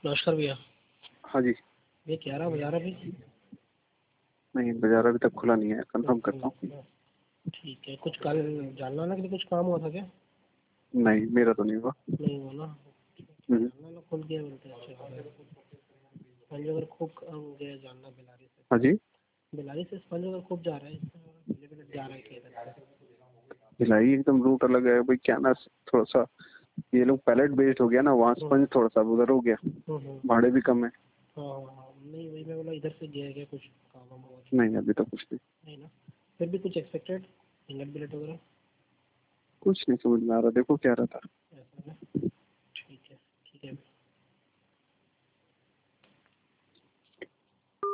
नमस्कार भैया। हाँ जी। ये क्या रहा बाजार अभी? नहीं, बाजार अभी तक खुला नहीं है, कंफर्म करता हूँ। ठीक है, कुछ कल जानना ना कि कुछ काम हुआ था क्या? नहीं, मेरा तो नहीं हुआ। नहीं हुआ ना। हम्म। जानना ना खुल गया बोलते हैं। अच्छा स्पंज अगर खूब गया जानना बिलारी से। हाँ जी। बिलारी से स्पंज अगर खूब जा रहा है, जा रहा है क्या इधर से? भिलाई एकदम रूट अलग है भाई, क्या ना थोड़ा सा ये लोग पैलेट बेस्ड हो गया ना, वहाँ स्पंज थोड़ा सा उधर हो गया, भाड़े भी कम है। हाँ नहीं वही मैं बोला इधर से गया क्या कुछ काम वाम हुआ? नहीं, अभी तक कुछ नहीं। नहीं ना, फिर भी कुछ एक्सपेक्टेड इंगट बिलेट वगैरह? कुछ नहीं समझ में आ रहा, देखो क्या रहता है। ऐसा ना, ठीक है ठीक है।